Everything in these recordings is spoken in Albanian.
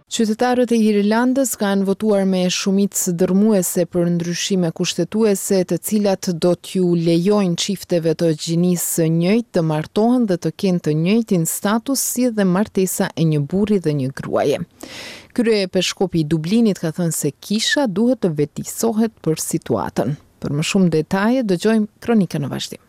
Qytetarët e Irlandës kanë votuar me shumicë dërmuese për ndryshime kushtetuese, të cilat do t'ju lejojnë çifteve të gjinisë së njëjtë të martohen dhe të kenë të njëjtin status si dhe martesa e një burri dhe një gruaje. Kryepeskopi i Dublinit ka thënë se kisha duhet të vetisohet për situatën. Për më shumë detaje dëgjojmë kronikën në vazhdim.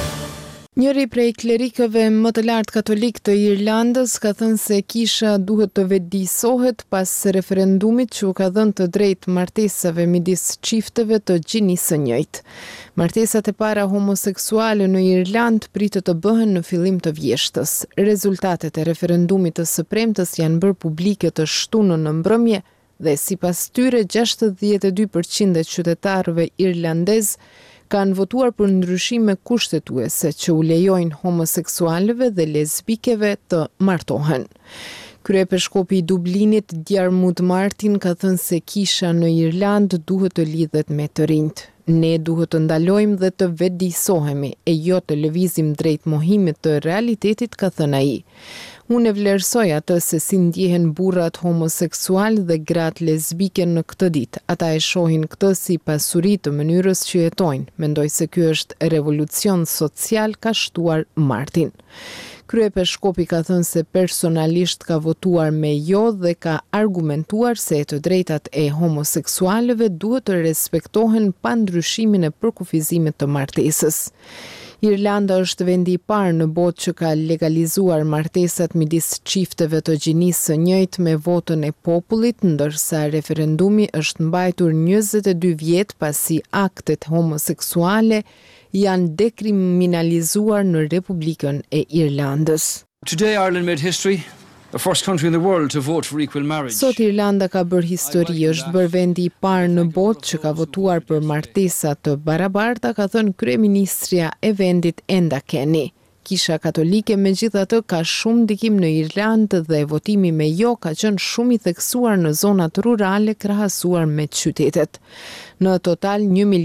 Njëri prej klerikëve më të lartë katolik të Irlandës ka thënë se kisha duhet të vedisohet pas referendumit që u ka dhënë të drejtë martesave midis çifteve të gjinisë së njëjtë. Martesat e para homoseksuale në Irlandë pritet të bëhen në fillim të vjeshtës. Rezultatet e referendumit të së premtës janë bërë publike të shtunën në mbrëmje dhe sipas tyre 62% e qytetarëve irlandezë kanë votuar për ndryshime kushtetuese që u lejojnë homoseksualëve dhe lesbikeve të martohen. Kryepeskopi i Dublinit Diarmuid Martin ka thënë se kisha në Irlandë duhet të lidhet me të rinjt. Ne duhet të ndalojmë dhe të vedisohemi e jo të lëvizim drejt mohimit të realitetit, ka thënë ai. Unë e vlerësoj atë se si ndjehen burrat homoseksual dhe gratë lesbike në këtë ditë. Ata e shohin këtë si pasuri të mënyrës që jetojnë. Mendoj se ky është revolucion social, ka shtuar Martin. Kryepeskopi ka thënë se personalisht ka votuar me jo dhe ka argumentuar se të drejtat e homoseksualëve duhet të respektohen pa ndryshimin e përkufizimit të martesës. Irlanda është vendi i parë në botë që ka legalizuar martesat midis çifteve të gjinisë së njëjtë me votën e popullit, ndërsa referendumi është mbajtur 22 vjet pasi aktet homoseksuale janë dekriminalizuar në Republikën e Irlandës. Today Ireland made history. The first country in the world to vote for equal marriage. Sot Irlanda ka bërë histori, është bërë vendi i parë në botë që ka votuar për martesa të barabarta, ka thënë kryeministria e vendit Enda Kenny. Kisha katolike megjithatë ka shumë ndikim në Irlandë dhe votimi me jo ka qenë shumë i theksuar në zonat rurale krahasuar me qytetet. Në total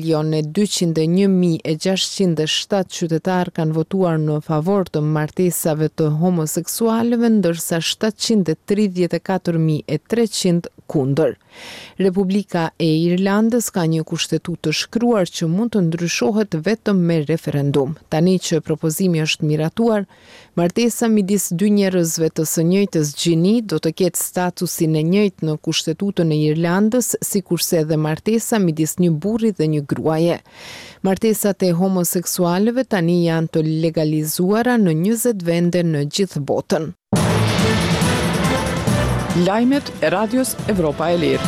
1.201.607 qytetarë kanë votuar në favor të martesave të homoseksualëve, ndërsa 734.300 kundër. Republika e Irlandës ka një kushtetutë të shkruar që mund të ndryshohet vetëm me referendum. Tani që propozimi është miratuar, martesa midis dy njerëzve të së njëjtës gjini do të ketë statusin e njëjtë në kushtetutën e Irlandës, sikurse edhe martesa midis një burri dhe një gruaje. Martesat e homoseksualëve tani janë të legalizuara në 20 vende në gjithë botën. Lajmet e Radios Evropa e Lirë.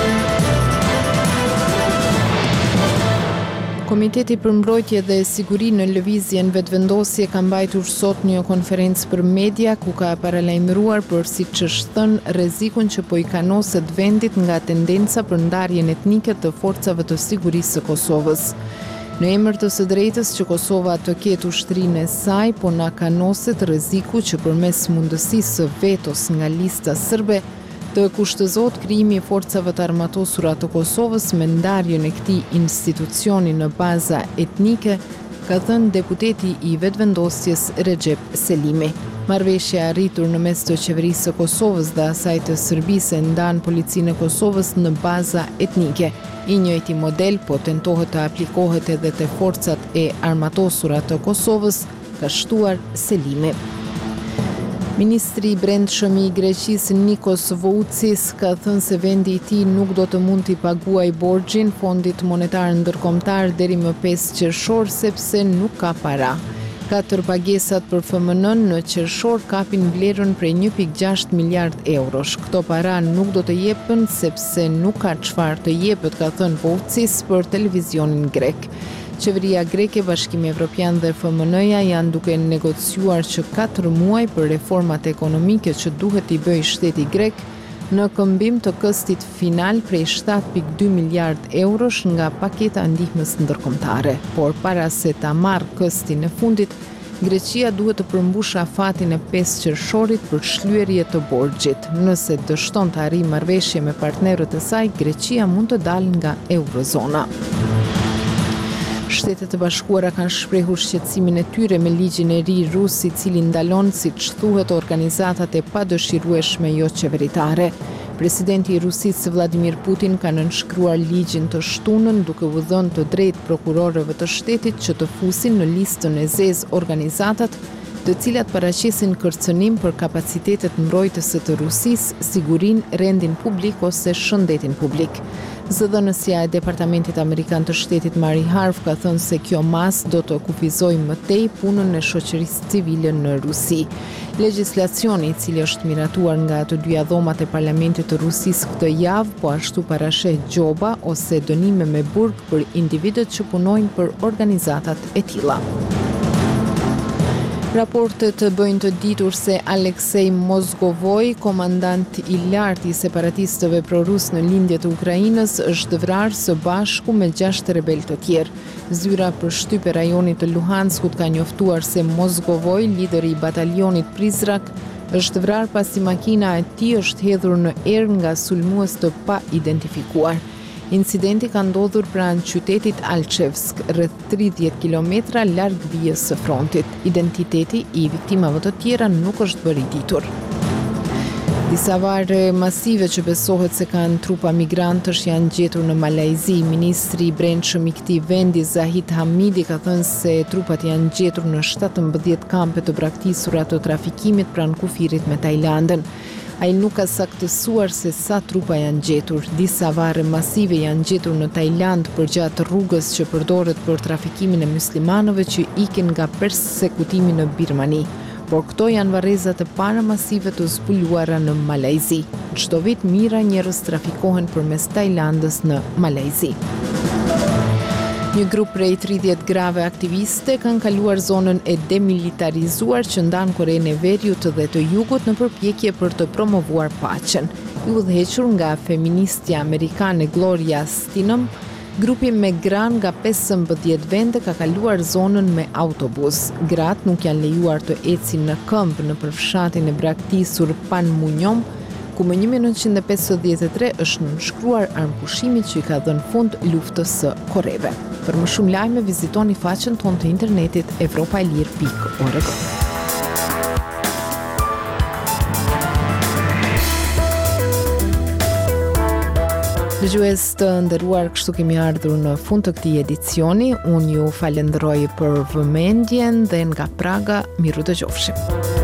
Komiteti për mbrojtje dhe siguri në lëvizjen vetëvendosje ka mbajtur sot një konferencë për media ku ka paralajmëruar për siç është thënë rrezikun që po i kanoset vendit nga tendenca për ndarjen etnike të forcave të sigurisë së Kosovës. Në emër të së drejtës që Kosova të ketë ushtrinë e saj, po na kanoset rreziku që përmes mundësisë së vetos nga lista serbe të kushtëzohet krijimi i forcave të armatosura të Kosovës me ndarjen e këtij institucioni në baza etnike, ka thënë deputeti i vetëvendosjes Recep Selimi. Marrëveshja e arritur në mes të qeverisë së Kosovës dhe asaj të Serbisë ndan policinë e Kosovës në baza etnike. I njëjti model po tentohet të aplikohet edhe te forcat e armatosura të Kosovës, ka shtuar Selimi. Ministri i Brendshëm i Greqisë Nikos Voutsis ka thënë se vendi i tij nuk do të mund t'i paguajë borxhin Fondit Monetar Ndërkombëtar deri më 5 qershor sepse nuk ka para. 4 pagesat për FMN në qershor kapin vlerën prej 1.6 miliard eurosh. Këto para nuk do të jepen sepse nuk ka çfarë të jepet, ka thënë Voutsis për televizionin grek. Qeveria greke, Bashkimi Evropian dhe FMN-ja janë duke negociuar që 4 muaj për reformat ekonomike që duhet i bëjë shteti grek në këmbim të këstit final prej 7.2 miliard eurosh nga paketa ndihmës ndërkombëtare. Por para se ta marrë këstin e fundit, Greqia duhet të përmbushë afatin e 5 qershorit për shlyerje të borxhit. Nëse dështon të arrijë marrëveshje me partnerët e saj, Greqia mund të dalë nga eurozona. Shtetet e Bashkuara kanë shprehur shqetësimin e tyre me ligjin e ri rus, i cili ndalon, siç thuhet, organizatat e padëshirueshme jo qeveritare. Presidenti i Rusisë Vladimir Putin ka nënshkruar ligjin të shtunën duke u dhënë të drejtë prokurorëve të shtetit që të fusin në listën e zezë organizatat të cilat paraqesin kërcënim për kapacitetet mbrojtëse të Rusisë, sigurinë, rendin publik ose shëndetin publik. Zëdhënësja e Departamentit Amerikan të Shtetit Mari Harf ka thënë se kjo mas do të kufizojë më tej punën e shoqërisë civile në Rusi. Legjislacioni i cili është miratuar nga të dyja dhomat e parlamentit të Rusisë këtë javë, po ashtu parasheh gjoba ose dënime me burg për individët që punojnë për organizatat e tilla. Raportet bëjnë të ditur se Aleksej Mozgovoj, komandant i lartë i separatistëve prorus në lindje të Ukrainës, është vrarë së bashku me 6 rebel të tjerë. Zyra për shtype rajonit të Luhanskut ka njoftuar se Mozgovoj, lideri i batalionit Prizrak, është vrarë pasi makina e tij është hedhur në erë nga sulmues të pa identifikuar. Incidenti ka ndodhur pranë qytetit Alchevsk, rreth 30 kilometra larg vijës së frontit. Identiteti i viktimave të tjera nuk është bërë i ditur. Disa varre masive që besohet se kanë trupa migrantësh janë gjetur në Malajzi. Ministri i brendshëm i këtij vendi, Zahid Hamidi, ka thënë se trupat janë gjetur në 17 kampe të braktisura të trafikimit pranë kufirit me Tajlandën. Ai nuk ka saktësuar se sa trupa janë gjetur. Disa varre masive janë gjetur në Tajland përgjatë rrugës që përdoret për trafikimin e muslimanëve që ikin nga persekutimi në Birmani. Por këto janë varrezat e para masive të zbuluara në Malajzi. Çdo vit mijëra njerëz trafikohen përmes Tajlandës në Malajzi. Një grup prej 30 grave aktiviste kanë kaluar zonën e demilitarizuar që ndan Korenë e Veriut dhe të Jugut në përpjekje për të promovuar paqen. I udhëhequr nga feministja amerikane Gloria Steinem, grupi me gra nga 15 vende ka kaluar zonën me autobus. Gratë nuk janë lejuar të ecin në këmbë në përfshatin e braktisur Panmunjom, ku më 1953 është nënshkruar armpushimit që i ka dhënë fund luftës së Koreve. Për më shumë lajme, vizitoni faqen tonë të internetit evropaelir.org. Dëgjues të nderuar, kështu kemi ardhur në fund të këtij edicioni. Unë ju falenderoj për vëmendjen dhe nga Praga, miru dëgjofshim.